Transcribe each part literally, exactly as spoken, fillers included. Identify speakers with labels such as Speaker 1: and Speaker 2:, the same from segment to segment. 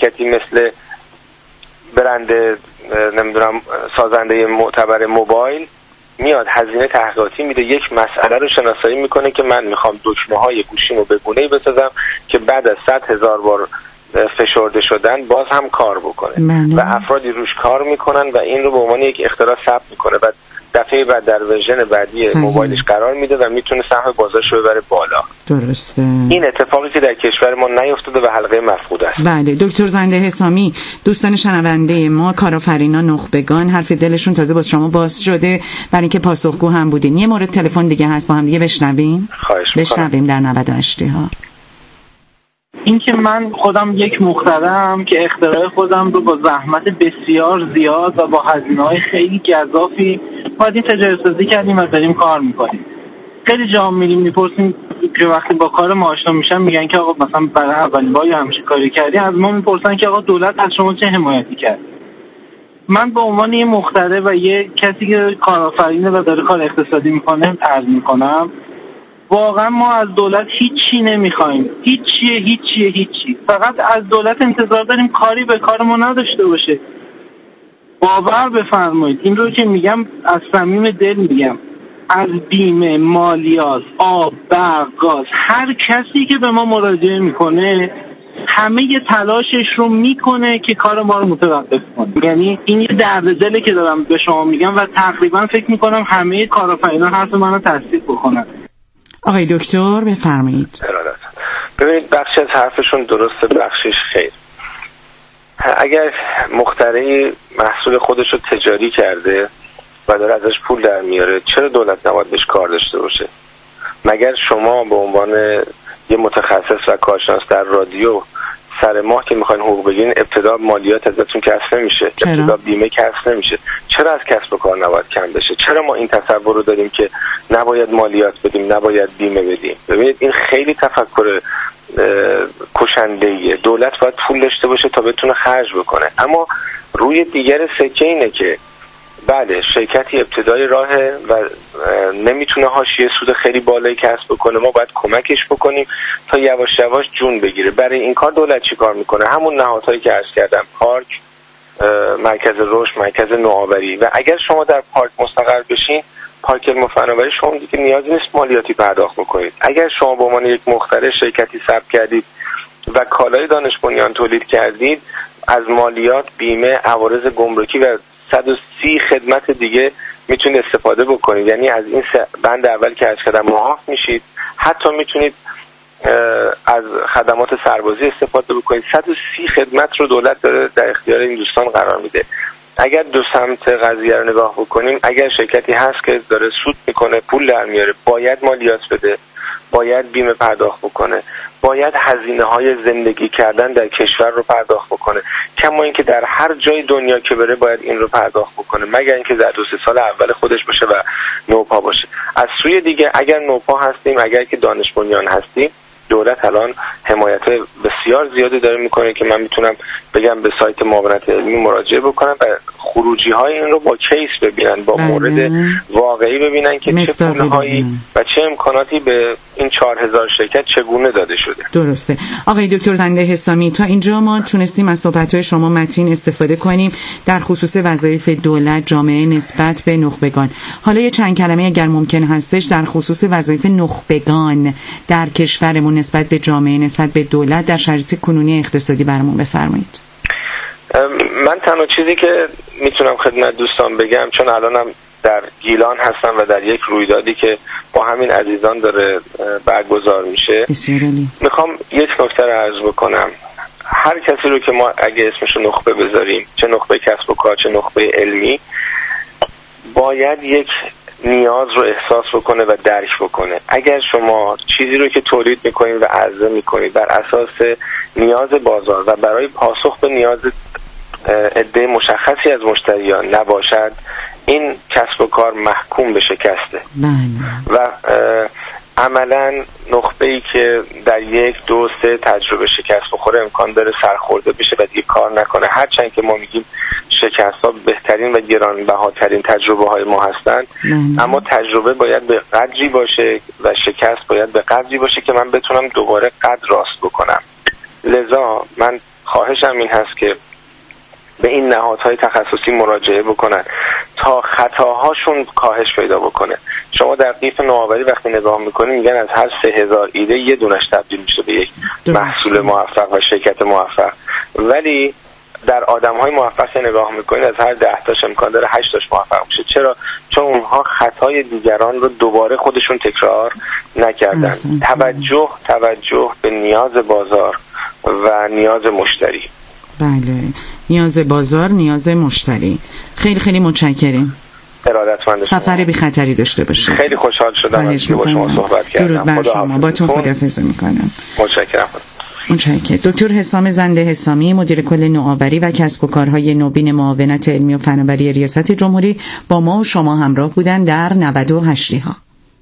Speaker 1: شرکتی مثل برند نمیدونم سازنده معتبر موبایل میاد هزینه تحقیقاتی میده، یک مسئله رو شناسایی میکنه که من میخوام دکمه های گوشیمو به گونه‌ای بسازم که بعد از صد هزار بار فشرده شدن باز هم کار بکنه
Speaker 2: منه.
Speaker 1: و افرادی روش کار میکنن و این رو به عنوان یک اختراع ثبت میکنه و دفعه بعد در ورژن بعدی
Speaker 2: صحیح.
Speaker 1: موبایلش قرار میده و میتونه سهم بازارش رو ببره بالا.
Speaker 2: درسته.
Speaker 1: این اتفاقی که در کشور ما نیفتاده و حلقه مفقود است.
Speaker 2: بله دکتر زنده حسامی، دوستان شنونده ما کارآفرینان نخبگان حرف دلشون تازه باز شما باز شده برای اینکه پاسخگو هم بودین. یه مورد تلفن دیگه هست با هم دیگه بشنویم.
Speaker 1: خواهش می‌کنم.
Speaker 2: بشنویم در نود و هشت ها.
Speaker 3: این که من خودم یک مخترعم که اختراع خودم رو با زحمت بسیار زیاد و با هزینه‌های خیلی گزافی باید این تجارت‌سازی کردیم و داریم کار میکنیم. خیلی جا میریم میپرسیم که وقتی با کار ما آشنا میشن میگن که آقا مثلا برای اولین بار همچین کاری کردی، از ما میپرسن که آقا دولت از شما چه حمایتی کرد. من به عنوان یه مخترع و یه کسی که کارآفرینه و داره کار اقتصادی میکنه عرض میکنم واقعا ما از دولت هیچی نمیخوایم، هیچیه هیچیه هیچی، فقط از دولت انتظار داریم کاری به کار ما نداشته باشه. باور بفرمایید این رو که میگم از صمیم دل میگم، از بیمه، مالیات، آب، برق، گاز، هر کسی که به ما مراجعه میکنه همه ی تلاشش رو میکنه که کار ما رو متوقف کنه. یعنی این یه درد دله که دارم به شما میگم و تقریبا فکر میکنم همه کارآفرینان حرف منو تصدیق بکنن.
Speaker 2: آقای دکتر بفرمایید.
Speaker 1: ببینید بخشی از حرفشون درسته، بخشیش خیر. اگر مخترعی محصول خودش رو تجاری کرده و داره ازش پول در میاره، چرا دولت نباید بهش کار داشته باشه؟ مگر شما به عنوان یه متخصص و کارشناس در رادیو سر ماه که میخواین حقوق بگیرین ابتدا مالیات ازتون کسر نمیشه،
Speaker 2: چرا؟
Speaker 1: ابتدا بیمه کسر نمیشه، چرا از کسب و کار نباید کم بشه؟ چرا ما این تصور رو داریم که نباید مالیات بدیم، نباید بیمه بدیم؟ ببینید این خیلی تفکر کشنده‌ایه. دولت باید پول داشته باشه تا بتونه خرج بکنه. اما روی دیگر سکه اینه که بله شرکتی ابتدای راهه و نمیتونه حاشیه سود خیلی بالایی کسب بکنه، ما باید کمکش بکنیم تا یواش یواش جون بگیره. برای این کار دولت چی کار میکنه؟ همون نهادهایی که عرض کردم، پارک، مرکز رشد، مرکز نوآوری. و اگر شما در پارک مستقر بشین، پارک علم و فناوری، شما دیگه نیازی نیست مالیاتی پرداخت بکنید. اگر شما به عنوان یک مخترع شرکتی ثبت کردید و کالای دانش بنیان تولید کردید، از مالیات، بیمه، عوارض گمرکی و صد و سی خدمت دیگه میتونید استفاده بکنید. یعنی از این بند اول که عرض کردم معاف میشید. حتی میتونید از خدمات سربازی استفاده بکنید. صد و سی خدمت رو دولت داره در اختیار این دوستان قرار میده. اگر دو سمت قضیه رو نگاه بکنیم، اگر شرکتی هست که داره سود میکنه، پول در میاره، باید مالیات بده، باید بیمه پرداخت بکنه، باید هزینه های زندگی کردن در کشور رو پرداخت بکنه. کما اینکه در هر جای دنیا که بره باید این رو پرداخت بکنه، مگر اینکه در دو سه سال اول خودش باشه و نوپا باشه. از سوی دیگه اگر نوپا هستیم، اگر که دانش بنیان هستیم، دولت الان حمایت بسیار زیادی داره میکنه که من میتونم بگم به سایت معاونت علمی مراجعه بکنم و خروجی های این رو با کیس ببینن، با مورد واقعی ببینن که چه پولهایی و چه امکاناتی به این چهار هزار شرکت چگونه داده شده.
Speaker 2: درسته. آقای دکتر زنده حسامی، تا اینجا ما تونستیم از صحبت‌های شما متین استفاده کنیم در خصوص وظایف دولت جامعه نسبت به نخبگان. حالا یه چند کلمه اگر ممکن هستش در خصوص وظایف نخبگان در کشورمون نسبت به جامعه، نسبت به دولت در شرایط کنونی اقتصادی برامون بفرمایید.
Speaker 1: من تنها چیزی که میتونم خدمت دوستان بگم، چون الانم در گیلان هستم و در یک رویدادی که با همین عزیزان داره برگزار میشه، میخوام یک نکته رو عرض بکنم. هر کسی رو که ما اگه اسمش رو نخبه بذاریم، چه نخبه کسب و کار چه نخبه علمی، باید یک نیاز رو احساس بکنه و درک بکنه. اگر شما چیزی رو که تولید میکنید و عرضه میکنید بر اساس نیاز بازار و برای پاسخ به نیاز عده مشخصی از مشتریان نباشد، این کسب و کار محکوم به شکسته. و عملا نخبه‌ای که در یک دو سه تجربه شکست بخوره امکان داره سرخورده بشه و دیگه کار نکنه. هرچند که ما میگیم شکست ها بهترین و گرانبهاترین تجربه های ما هستند، اما تجربه باید به قدری باشه و شکست باید به قدری باشه که من بتونم دوباره قد راست بکنم. لذا من خواهشم این هست که به این نهادهای تخصصی مراجعه بکنن تا خطاهاشون کاهش پیدا بکنه. شما در قیف نوآوری وقتی نگاه میکنید میگن از هر سه هزار ایده یه دونش تبدیل میشه به یک محصول موفق و شرکت موفق، ولی در آدم‌های موفق نگاه میکنید از هر ده تاش امکان داره هشت تاش موفق میشه. چرا؟ چون اونها خطای دیگران رو دوباره خودشون تکرار نکردن. توجه توجه به نیاز بازار و نیاز مشتری.
Speaker 2: بله، نیاز بازار، نیاز مشتری. خیلی خیلی متشکرم.
Speaker 1: ارادتمند.
Speaker 2: سفر بی خطری داشته باشید.
Speaker 1: خیلی خوشحال شدم که با شما صحبت کردم.
Speaker 2: درود بر شما. باتون خداحافظی میکنم.
Speaker 1: متشکرم.
Speaker 2: متشکرم. دکتر حسام زنده حسامی، مدیر کل نوآوری و کسب و کارهای نوین معاونت علمی و فناوری ریاست جمهوری با ما و شما همراه بودن در نود و هشت ها.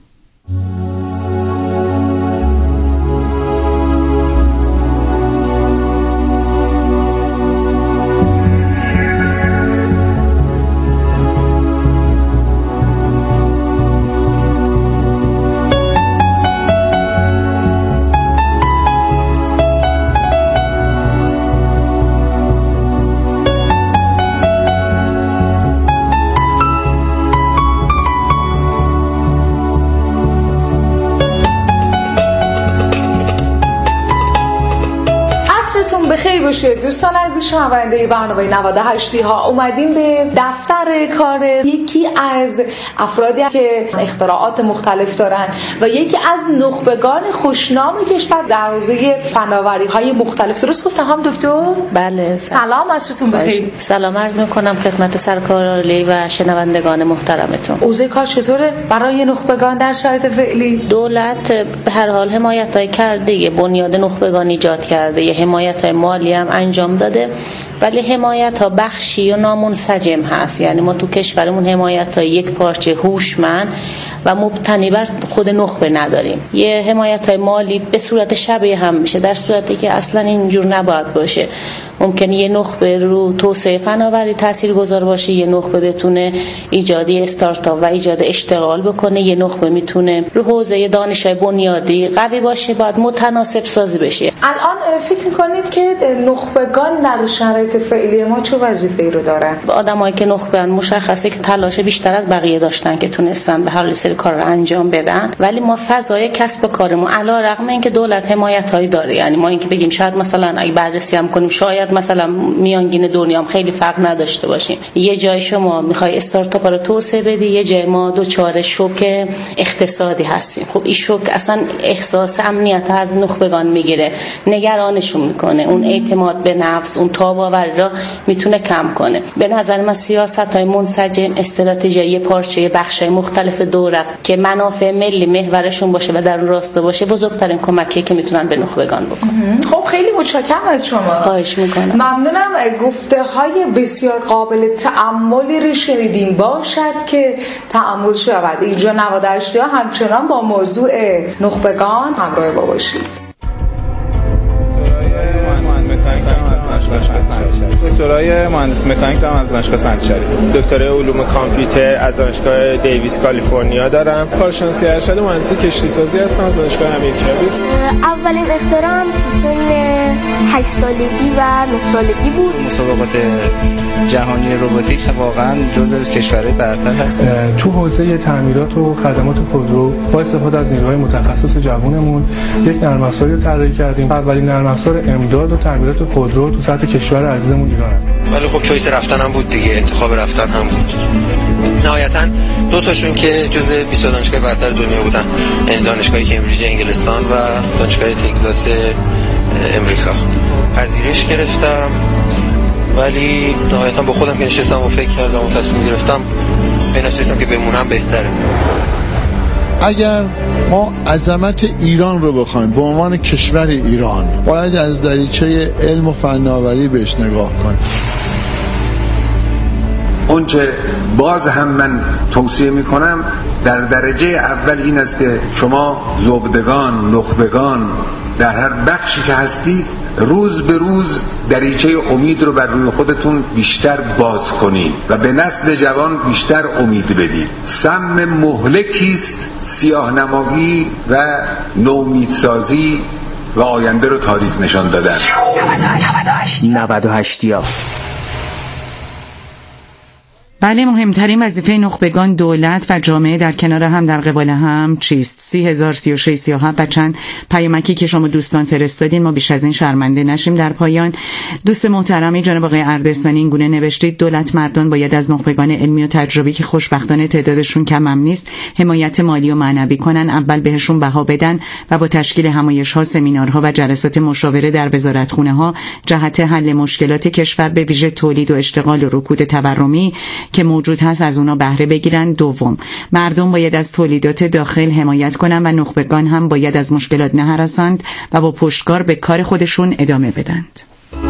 Speaker 4: بخیر باشید دوستان عزیز شنونده برنامه نود و هشت ها. اومدیم به دفتر کار یکی از افرادی که اختراعات مختلف دارن و یکی از نخبگان خوشنام کشور در حوزه فناوری های مختلف. درست گفتم هم دکتر؟
Speaker 5: بله.
Speaker 4: سلام، عصرتون بخیر.
Speaker 5: سلام عرض میکنم خدمت سرکار عالی و شنوندگان محترمتون.
Speaker 4: اوضاع کار چطوره برای نخبگان در شرایط فعلی؟
Speaker 5: دولت به هر حال حمایت‌های کرده، بنیاد نخبگان ایجاد کرده، یه حمایت‌های مالی هم انجام داده، ولی حمایت ها بخشی و نامنسجم هست. یعنی ما تو کشورمون حمایت ها یک پارچه هوشمند و مبتنی بر خود نخبه نداریم. یه حمایت های مالی به صورت شبیه هم میشه، در صورتی که اصلا اینجور نباید باشه. ممکنه یه نخبه رو توسعه فناوری تاثیرگذار باشه، یه نخبه بتونه ایجادی استارتاپ و ایجاد اشتغال بکنه، یه نخبه میتونه رو حوزه دانش‌های بنیادی قوی باشه، باید متناسب سازی بشه.
Speaker 4: الان فکر می‌کنید که نخبگان در شرایط فعلی ما چه وظیفه‌ای رو دارن؟
Speaker 5: آدمایی که نخبه‌ان مشخصه که تلاش بیشتر از بقیه داشتن که تونستن به هر سری کار رو انجام بدن، ولی ما فضای کسب و کارمون علیرغم اینکه دولت حمایتایی داره، یعنی ما اینکه بگیم شاید مثلا اگه بررسی هم کنیم شاید مثلا میانگین دنیا هم خیلی فرق نداشته باشیم، یه جای شما میخوای استارتاپ رو توسعه بدی، یه جای ما دوچار شوک اقتصادی هستیم. خب این شوک اصلا احساس امنیت از نخبگان میگیره، نگرانشون میکنه، اون اعتماد به نفس، اون تاب‌آوری را میتونه کم کنه. به نظر من سیاست‌های منسجم، استراتژی پارچه بخش‌های مختلف دولت که منافع ملی محورشون باشه و در اون راستا باشه بزرگترین کمکی که میتونن به نخبگان بکنن.
Speaker 4: خب خیلی متشکرم از شما.
Speaker 5: خواهش میکنم.
Speaker 4: ممنونم. گفته‌های بسیار قابل تأملی رو شنیدیم، باشد که تأمل شود. اینجا نود و هشت همچنان با موضوع نخبگان همراه با باشید.
Speaker 6: دکترای مهندس مکانیک دارم از دانشگاه سنت شریف. دکترای علوم کامپیوتر از دانشگاه دیویس کالیفرنیا دارم.
Speaker 7: کارشناسی ارشد مهندسی کشتی سازی هستم از دانشگاه امیرکبیر.
Speaker 8: اولین اختراعم تو سن هشت سالگی و نه سالگی بود.
Speaker 9: مسابقات جهانی روباتیک واقعا جزو کشورهای برتر هست.
Speaker 10: تو حوزه تعمیرات و خدمات خودرو با استفاده از نیروهای متخصص جوانمون یک نرم افزاری رو طراحی کردیم. اولین نرم افزار امداد و تعمیرات خودرو تو سطح کشور عزیزمون ایران است.
Speaker 11: ولی خب چویس رفتن هم بود دیگه، انتخاب رفتن هم بود. نهایتاً دو تاشون که جزء بیست دانشگاه برتر دنیا بودن، یعنی دانشگاه کمبریج انگلستان و دانشگاه تگزاس امریکا. پذیرش گرفتم ولی نهایتاً با خودم که نشستم و فکر کردم و تصمیم گرفتم به نتیجه که بمونم بهتره.
Speaker 12: اگر ما عظمت ایران رو بخوایم به عنوان کشور ایران، باید از دریچه علم و فناوری بهش نگاه کنیم.
Speaker 13: اونچه باز هم من توصیه میکنم در درجه اول این است که شما زبدگان، نخبگان در هر بخشی که هستید روز به روز دریچه امید رو بر روی خودتون بیشتر باز کنید و به نسل جوان بیشتر امید بدید. سم مهلکی است سیاه‌نمایی و نومیدسازی و آینده رو تاریک نشان دادن.
Speaker 14: نود و هشت یا
Speaker 2: بله، مهمترین وظیفه نخبگان دولت و جامعه در کنار هم در قبال هم چیست؟ سی هزار سی و شش سی و هفت و چند پیامکی که شما دوستان فرستادین، ما بیش از این شرمنده نشیم. در پایان دوست محترمی جناب آقای اردستانی این گونه نوشتید: دولت مردان باید از نخبگان علمی و تجربی که خوشبختانه تعدادشون کم هم نیست حمایت مالی و معنوی کنن، اول بهشون بها بدن و با تشکیل همایش‌ها، سمینارها و جلسات مشاوره در وزارتخونه‌ها جهت حل مشکلات کشور به ویژه تولید و اشتغال و رکود تورمی که موجود هست از اونا بهره بگیرن. دوم، مردم باید از تولیدات داخل حمایت کنن و نخبگان هم باید از مشکلات نهرسند و با پشتکار به کار خودشون ادامه بدند.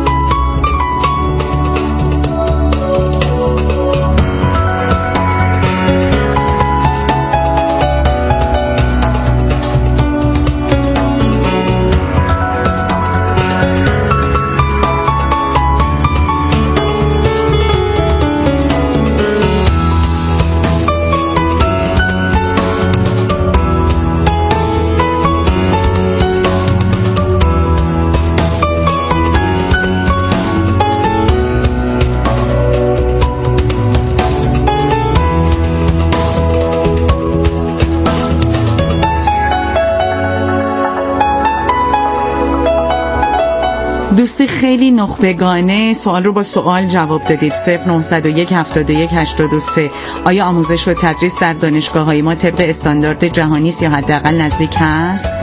Speaker 2: دوستی خیلی نخبگانه سوال رو با سوال جواب دادید. صفر نهصد و یک هفتاد و یک هشتاد و سه. آیا آموزش و تدریس در دانشگاه‌های ما طبق استاندارد جهانی است یا حداقل نزدیک هست؟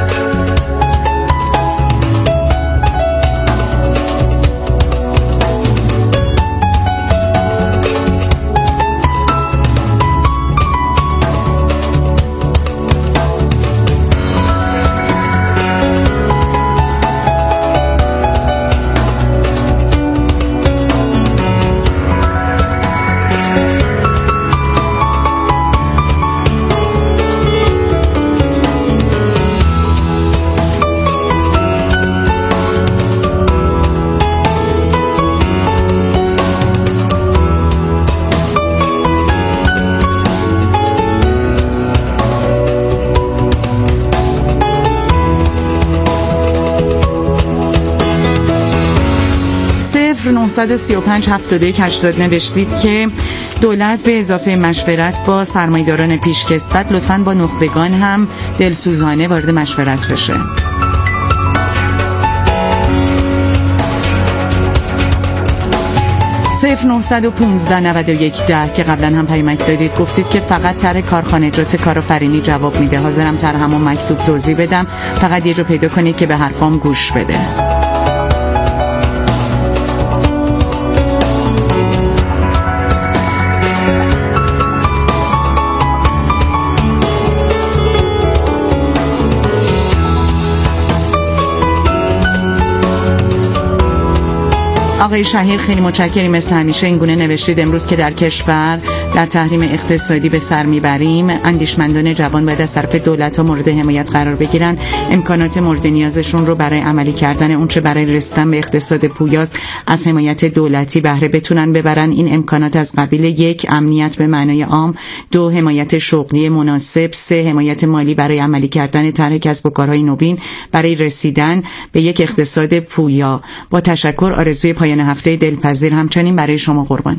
Speaker 2: نهصد و سی و پنج هفتاد و یک هشتاد نوشتید که دولت به اضافه مشورت با سرمایه‌داران پیشکسوت لطفاً با نخبگان هم دلسوزانه وارد مشورت بشه. صفر نهصد و پانزده نود و یک ده که قبلا هم پیامک دادید، گفتید که فقط طرح کارخانجات کارآفرینی جواب میده. حاضرم طرح همون مکتوب توضیح بدم، فقط یه جو پیدا کنید که به حرفام گوش بده. آقای شهیر خیلی متشکریم، مثل همیشه این گونه نوشتید: امروز که در کشور در تحریم اقتصادی به سر میبریم، اندیشمندان جوان باید از طرف دولت ها مورد حمایت قرار بگیرن، امکانات مورد نیازشون رو برای عملی کردن اون چه برای رسیدن به اقتصاد پویاست از حمایت دولتی بهره بتونن ببرن. این امکانات از قبیل یک، امنیت به معنای عام، دو، حمایت شغلی مناسب، سه، حمایت مالی برای عملی کردن طرح کسب و کارهای نوین برای رسیدن به یک اقتصاد پویا. با تشکر، آرزوی پایان هفته دلپذیر همچنین برای شما قربان.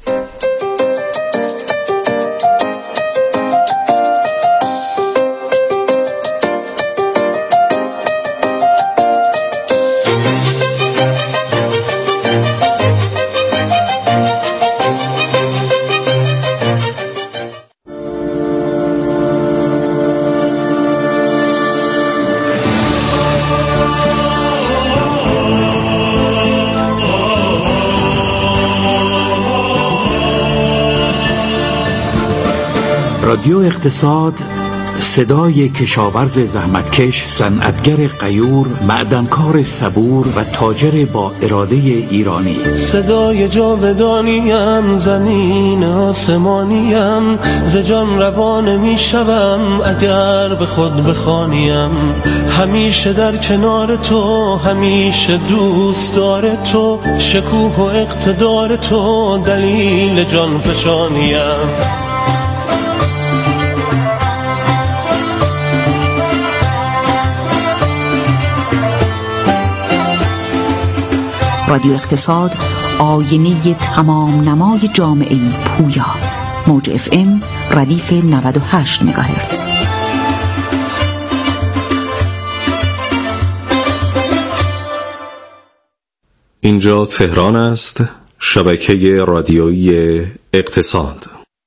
Speaker 15: رادیو اقتصاد، صدای کشاورز زحمتکش، صنعتگر غیور، معدنکار صبور و تاجر با اراده ایرانی.
Speaker 16: صدای جاودانیم، زمین آسمانیم، ز جان روان می شوم اگر به خود بخوانیم. همیشه در کنار تو، همیشه دوست دار تو، شکوه و اقتدار تو دلیل جان فشانیم.
Speaker 17: رادیو اقتصاد، آینه تمام نمای جامعه پویا. موج اف ام ردیف نود و هشت مگاهرتز.
Speaker 18: اینجا تهران است، شبکه رادیویی اقتصاد.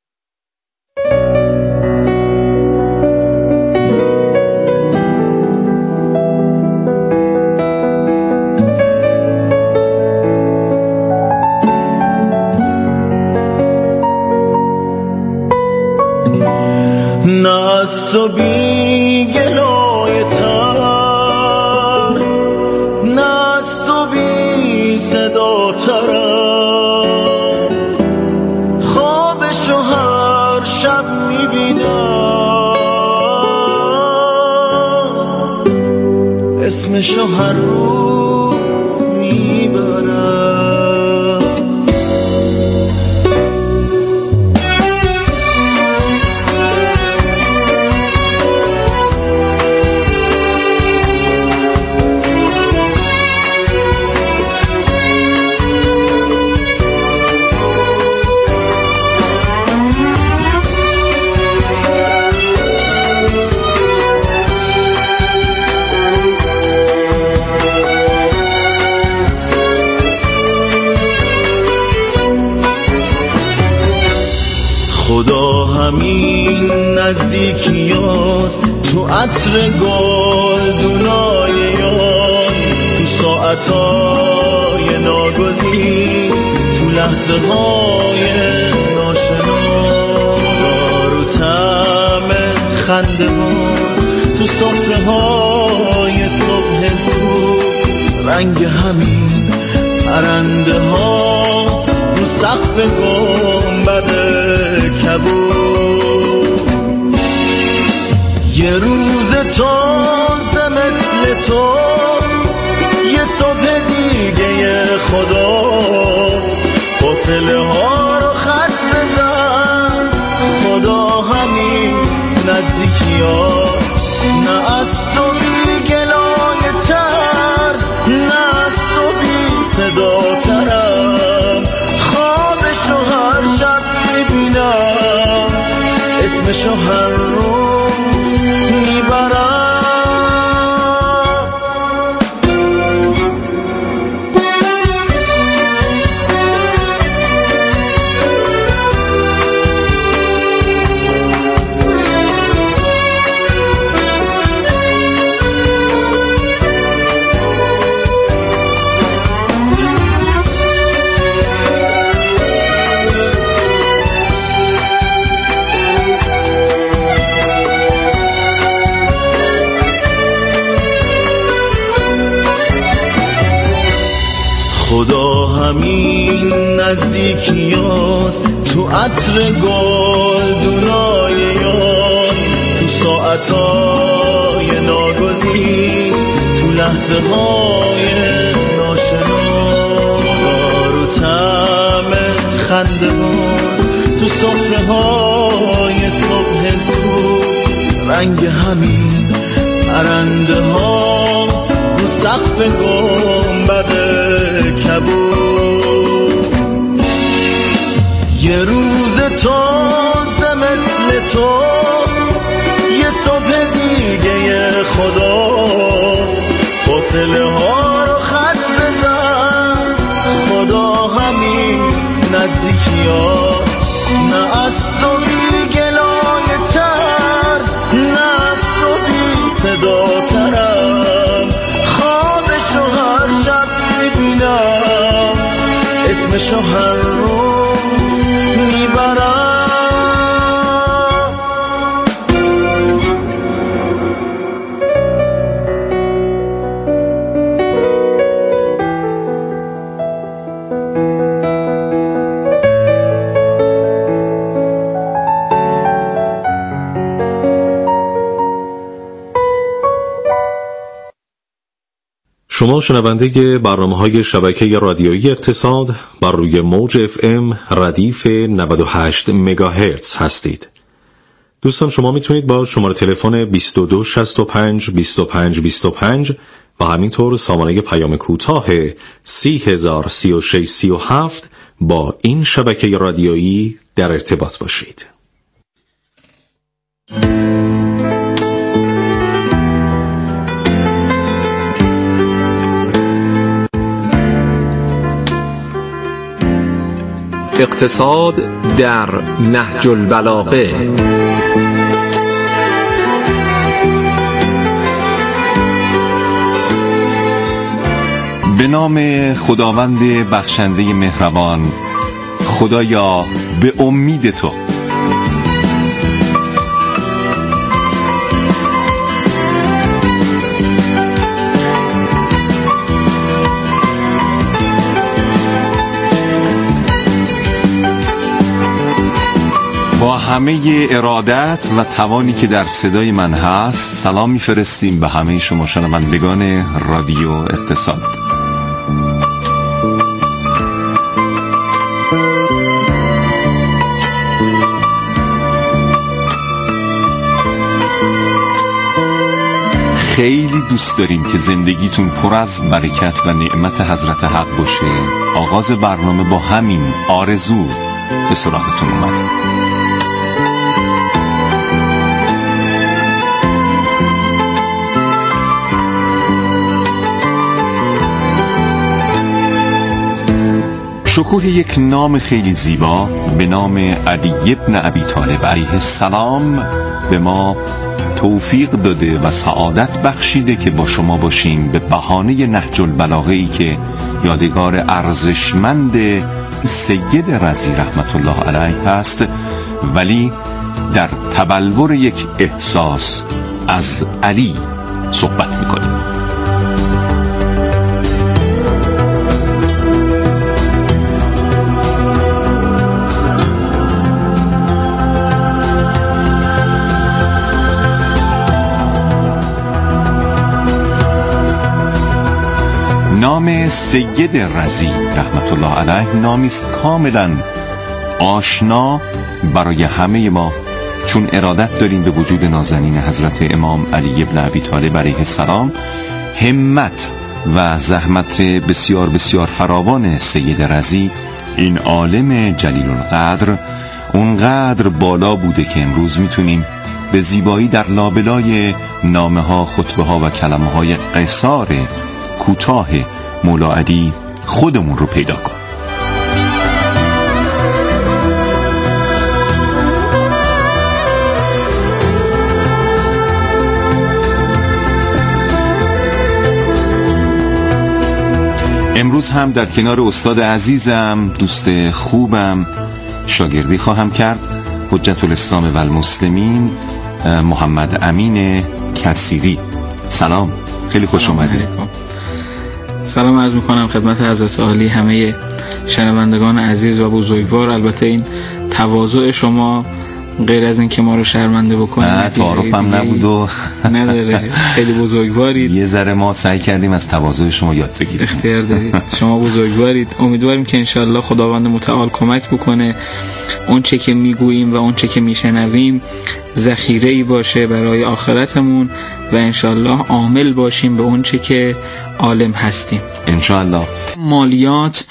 Speaker 16: نست و بی گلای تر، نست و بی صدا ترم، خوابشو هر شب میبینم، اسمشو هر روز میبرم. خدا همین نزدیکیاست، تو عطر گلدونای یاس، تو ساعتای ناگزیر، تو لحظه های ناشناس، رو طعم خنده باز، تو سفره های صبح زود، رنگ همین پرنده هاست، رو سقف گنبد کبود. یه روز تازه مثل تو، یه صبح دیگه خداست، فاصله ها رو خط بزن، خدا همین نزدیکی هاست. نه از تو بی گلای تر، نه از تو بی صدا ترم، خوابشو هر شب میبینم، اسمشو هر روز میبرم. خدا همین نزدیکیاست، تو عطر گلدونای یاس، تو ساعتای ناگزیر، تو لحظه های ناشناس، رو طعم خنده باز، تو سفره های صبح زود، رنگ همین پرنده هاست، رو سقف گنبد کبود. یه روز تازه مثل تو، یه صبح دیگه خداست، فاصله ها رو خط بزن، خدا همین نزدیکی هاست. نه از تو بی گلای تر، نه از تو بی صدا ترم، خوابشو هر شب میبینم، اسمشو هر روز میبرم.
Speaker 18: شما شنونده برنامه‌های شبکه رادیویی اقتصاد بر روی موج اف ام ردیف نود و هشت مگاهرتز هستید. دوستان شما میتونید با شماره تلفن بیست و دو شصت و پنج بیست و پنج بیست و پنج و همینطور سامانه پیام کوتاه سی هزار سی و شش سی و هفت با این شبکه رادیویی در ارتباط باشید.
Speaker 19: اقتصاد در نهج البلاغه.
Speaker 20: به نام خداوند بخشنده مهربان. خدایا به امید تو. با همه ارادت و توانی که در صدای من هست سلام میفرستیم به همه شما شنوندگان رادیو اقتصاد. خیلی دوست داریم که زندگیتون پر از برکت و نعمت حضرت حق باشه. آغاز برنامه با همین آرزو به سراغتون اومده. شکوه یک نام خیلی زیبا به نام علی بن ابی طالب علیه السلام به ما توفیق داده و سعادت بخشیده که با شما باشیم به بهانه نهج البلاغه‌ای که یادگار ارزشمند سید رضی رحمت الله علیه هست، ولی در تبلور یک احساس از علی صحبت میکنیم. نام سید رضی رحمت الله علیه نامی است کاملا آشنا برای همه ما، چون ارادت داریم به وجود نازنین حضرت امام علی ابن ابی طالب علیه السلام. همت و زحمت بسیار بسیار فراوان سید رضی، این عالم جلیل القدر، اونقدر بالا بوده که امروز میتونیم به زیبایی در لابلای نامه ها، خطبه ها و کلمه های قصار کوتاه مولا علی خودمون رو پیدا کن. امروز هم در کنار استاد عزیزم، دوست خوبم، شاگردی خواهم کرد، حجت الاسلام و المسلمین محمد امین کثیری. سلام، خیلی خوش اومدید.
Speaker 21: سلام عرض میکنم خدمت حضرت عالی، همه شنوندگان عزیز و بزرگوار. البته این تواضع شما غیر از این که ما رو شرمنده بکنید
Speaker 20: نه تعارفم نبود و
Speaker 21: نداره، خیلی بزرگوارید.
Speaker 20: یه ذره ما سعی کردیم از تواضع شما یاد بگیریم.
Speaker 21: اختیار دارید، شما بزرگوارید. امیدواریم که انشالله خداوند متعال کمک بکنه اون چه که میگوییم و اون چه که میشنویم ذخیره‌ای باشه برای آخرتمون و انشالله عامل باشیم به اون چه که عالم هستیم
Speaker 20: انشالله.
Speaker 21: مالیات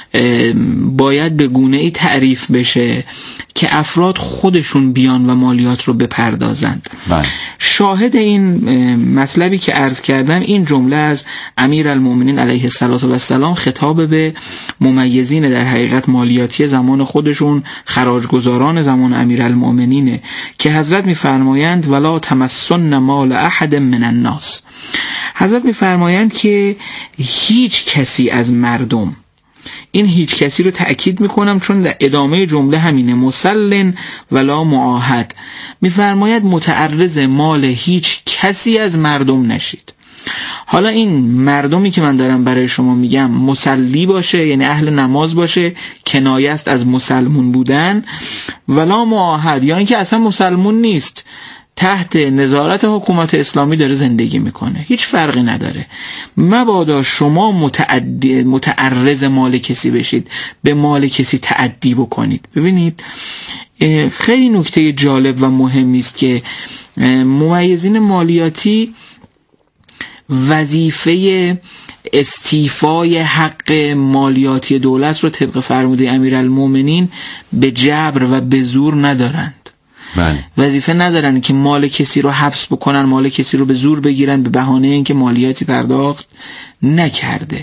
Speaker 21: باید به گونه‌ای تعریف بشه که افراد خودشون بیان و مالیات رو بپردازند.
Speaker 20: بله.
Speaker 21: شاهد این مطلبی که عرض کردم این جمله از امیرالمومنین علیه السلام خطاب به ممیزین در حقیقت مالیاتی زمان خودشون، خراجگزاران زمان امیرالمومنینه که حضرت میفرمایند ولا تمسن مال احد من الناس. حضرت میفرمایند که هیچ کسی از مردم، این هیچ کسی رو تأکید میکنم چون در ادامه جمله همینه، مسلن ولا معاهد، میفرماید متعرض مال هیچ کسی از مردم نشید. حالا این مردمی که من دارم برای شما میگم مسلی باشه، یعنی اهل نماز باشه، کنایه است از مسلمون بودن، ولا معاهد یا اینکه اصلا مسلمون نیست، تحت نظارت حکومت اسلامی داره زندگی میکنه، هیچ فرقی نداره. مبادا شما متعدی متعرض مال کسی بشید، به مال کسی تعدی بکنید. ببینید خیلی نکته جالب و مهمی است که ممیزین مالیاتی وظیفه استیفای حق مالیاتی دولت رو طبق فرموده امیرالمومنین به جبر و به زور ندارند.
Speaker 20: بله.
Speaker 21: وظیفه ندارن که مال کسی رو حبس بکنن، مال کسی رو به زور بگیرن به بهانه اینکه مالیاتی پرداخت نکرده.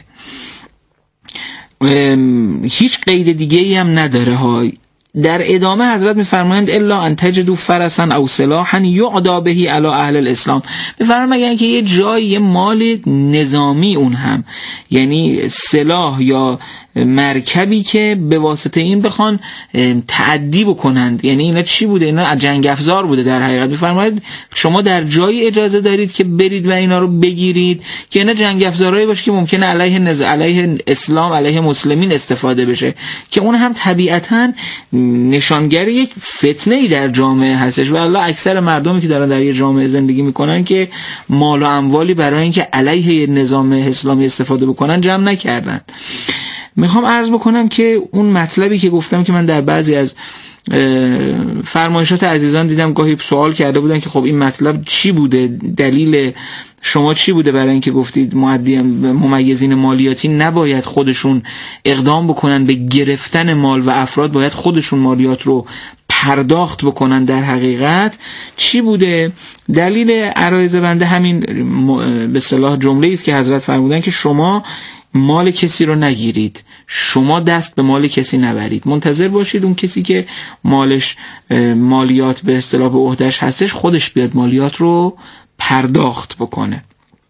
Speaker 21: هیچ قید دیگه ای هم نداره ها. در ادامه حضرت میفرمایند الا ان تجدوا فرسا او سلاحا یعدا به علی اهل الاسلام. میفرمایند مگر اینکه یه جای یه مال نظامی، اون هم یعنی سلاح یا مرکبی که به واسطه این بخوان تعدی بکنند. یعنی اینا چی بوده؟ اینا جنگ افزار بوده در حقیقت. میفرماید شما در جای اجازه دارید که برید و اینا رو بگیرید که اینا جنگ افزارایی باشه که ممکنه علیه نز... علیه اسلام، علیه مسلمین استفاده بشه، که اون هم طبیعتاً نشانگر یک فتنه‌ای در جامعه هستش. و الله اکثر مردمی که دارن در یه جامعه زندگی میکنن که مال و اموالی برای اینکه علیه نظام اسلامی استفاده بکنن جمع نکردن. میخوام عرض بکنم که اون مطلبی که گفتم که من در بعضی از فرمایشات عزیزان دیدم گاهی سوال کرده بودن که خب این مطلب چی بوده، دلیل شما چی بوده برای اینکه گفتید ممیزین مالیاتی نباید خودشون اقدام بکنن به گرفتن مال و افراد باید خودشون مالیات رو پرداخت بکنن. در حقیقت چی بوده؟ دلیل عرایض بنده همین به اصطلاح جمله است که حضرت فرمودن که شما مال کسی رو نگیرید، شما دست به مال کسی نبرید، منتظر باشید اون کسی که مالش مالیات به اصطلاح به عهده‌اش هستش خودش بیاد مالیات رو پرداخت بکنه.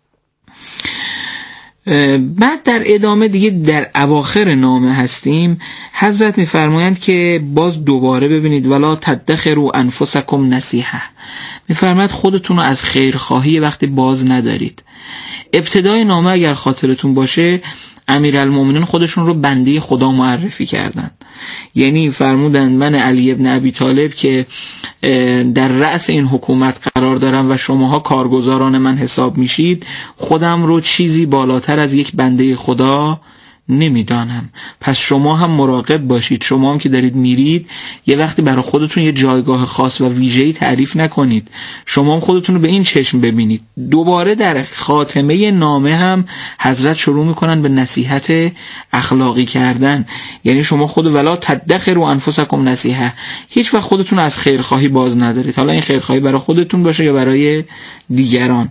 Speaker 21: بعد در ادامه دیگه در اواخر نامه هستیم، حضرت میفرمایند که باز دوباره ببینید ولا تدخروا انفسکم نصیحه. میفرماید خودتون رو از خیرخواهی وقتی باز ندارید. ابتدای نامه اگر خاطرتون باشه امیرالمومنین خودشون رو بنده خدا معرفی کردن، یعنی فرمودند من علی ابن ابی طالب که در رأس این حکومت قرار دارم و شماها کارگزاران من حساب میشید، خودم رو چیزی بالاتر از یک بنده خدا نمیدانم. پس شما هم مراقب باشید، شما هم که دارید میرید یه وقتی برای خودتون یه جایگاه خاص و ویژه‌ای تعریف نکنید، شما هم خودتون رو به این چشم ببینید. دوباره در خاتمه نامه هم حضرت شروع میکنن به نصیحت اخلاقی کردن، یعنی شما خود ولا تدخروا انفسکم نصیحه، هیچ وقت خودتون از خیرخواهی باز ندارید، حالا این خیرخواهی برای خودتون باشه یا برای دیگران.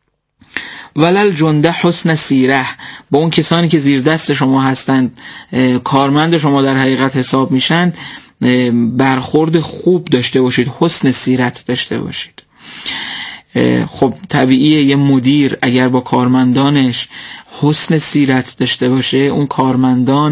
Speaker 21: ولل جنده حسن سیره، با اون کسانی که زیر دست شما هستند کارمند شما در حقیقت حساب میشن برخورد خوب داشته باشید، حسن سیرت داشته باشید. خب طبیعیه یه مدیر اگر با کارمندانش حسن سیرت داشته باشه، اون کارمندان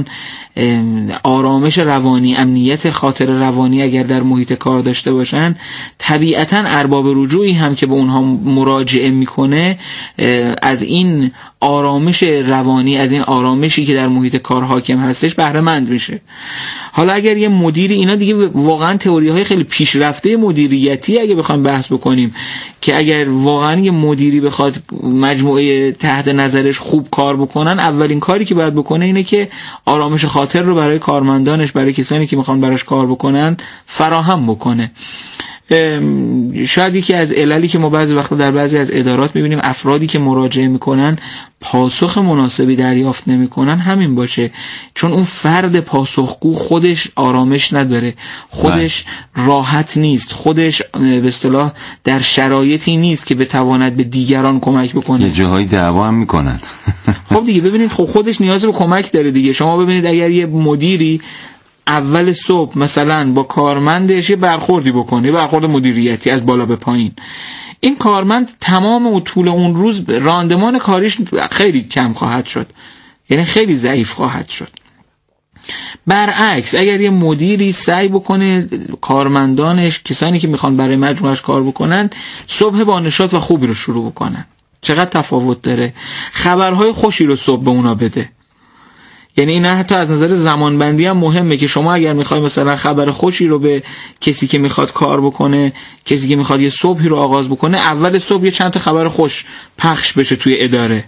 Speaker 21: آرامش روانی، امنیت خاطر روانی اگر در محیط کار داشته باشن، طبیعتاً ارباب رجوعی هم که به اونها مراجعه میکنه از این آرامش روانی، از این آرامشی که در محیط کار حاکم هستش بهره مند میشه. حالا اگر یه مدیری، اینا دیگه واقعا تئوری های خیلی پیشرفته مدیریتی اگه بخوایم بحث بکنیم که اگر واقعا یه مدیری بخواد مجموعه تحت نظرش خوب کار بکنن، اولین کاری که باید بکنه اینه که آرامش خاطر رو برای کارمندانش، برای کسانی که میخوان براش کار بکنن فراهم بکنه. شاید یکی از عللی که ما بعضی وقتا در بعضی از ادارات میبینیم افرادی که مراجعه میکنن پاسخ مناسبی دریافت نمیکنن همین باشه، چون اون فرد پاسخگو خودش آرامش نداره، خودش راحت نیست، خودش به اصطلاح در شرایطی نیست که بتواند به دیگران کمک بکنه.
Speaker 20: یه جاهای دعوا هم میکنن.
Speaker 21: خب دیگه ببینید خب خودش نیاز به کمک داره دیگه. شما ببینید اگر یه مدیری اول صبح مثلا با کارمندش یه برخوردی بکنه، برخورد مدیریتی از بالا به پایین، این کارمند تمام و طول اون روز راندمان کاریش خیلی کم خواهد شد، یعنی خیلی ضعیف خواهد شد. برعکس اگر یه مدیری سعی بکنه کارمندانش، کسانی که میخوان برای مجموعش کار بکنن، صبح با نشاط و خوبی رو شروع بکنن، چقدر تفاوت داره. خبرهای خوشی رو صبح به اونا بده. یعنی این حتی از نظر زمانبندی هم مهمه که شما اگر میخوای مثلا خبر خوشی رو به کسی که میخواد کار بکنه، کسی که میخواد یه صبحی رو آغاز بکنه، اول صبح یه چند تا خبر خوش پخش بشه توی اداره.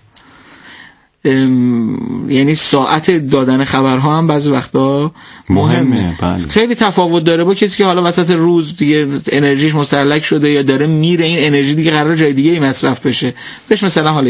Speaker 21: یعنی ساعت دادن خبرها هم بعضی وقتا مهمه, مهمه. بله. خیلی تفاوت داره با کسی که حالا وسط روز دیگه انرژیش مستهلک شده یا داره میره، این انرژی دیگه قراره جای دیگه ای مصرف بشه، بهش مثلا حالا